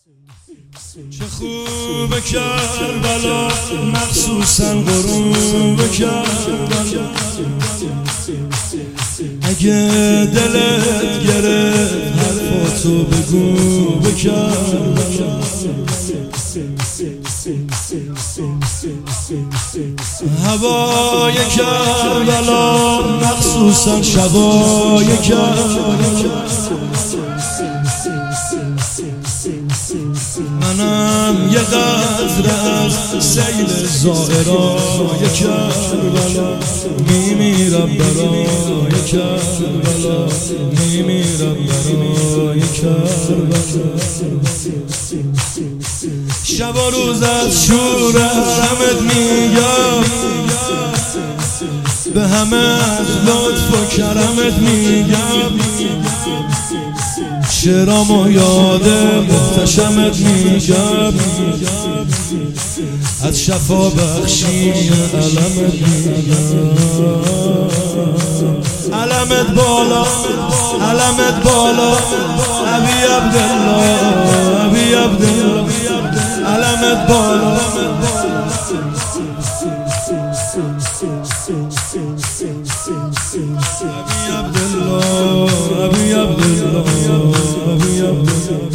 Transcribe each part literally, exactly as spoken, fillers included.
چه خوبه کربلا مخصوصا غروب کربلا، اگه دلت گرفت حرفاتو بگو به کربلا. هوای کربلا مخصوصا شبای کربلا، منم یه قطره از سیل زائرای کربلا، میمیرم برای کربلا، میمیرم برای کربلا. شب و روز از شور حرمت میگم، به همه از لطف و کرمت میگم، شعرام و یاد محتشمت میگم، از شفا بخشی علمت میگم. علمت بالا، علمت بالا، ابی عبدالله، ابی عبدالله، علمت بالا. ابی عبدالله، ابی عبدالله، ابی عبدالله.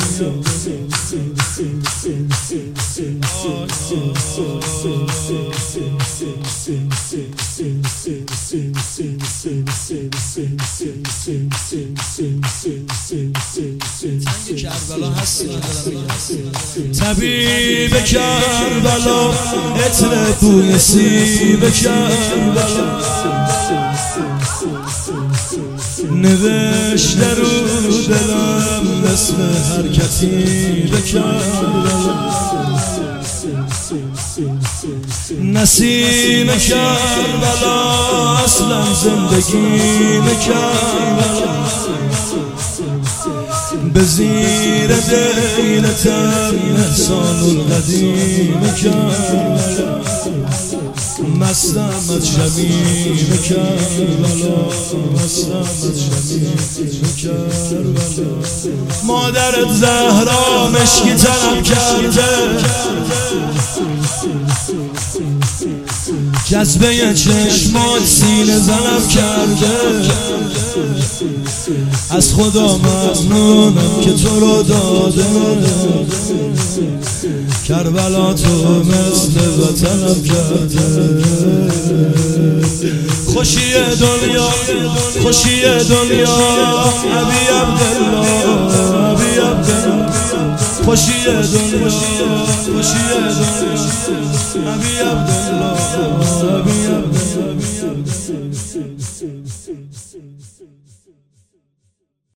کربلا هستی طبیب کربلا، عطر بوی سیب کربلا، نوشته رو دلم اسم حرکتی به کربلا. نسیم کربلا اصلا زندگی به کربلا، به زیر دیلتم احسان القدیم کربلا، مستم از شمیم کربلا، مستم از شمیم کربلا. مادرت زهرا مشکی طلب کرده، جذبه چشمات سینه زنم کرده، از خدا ممنونم که تو رو داده، کربلا تو مثل وطنم کرده. خوشی دنیا، خوشی دنیا، ابی عبدالله، ابی عبدالله، خوشی دنیا، خوشی دنیا، ابی عبدالله، ابی عبدالله.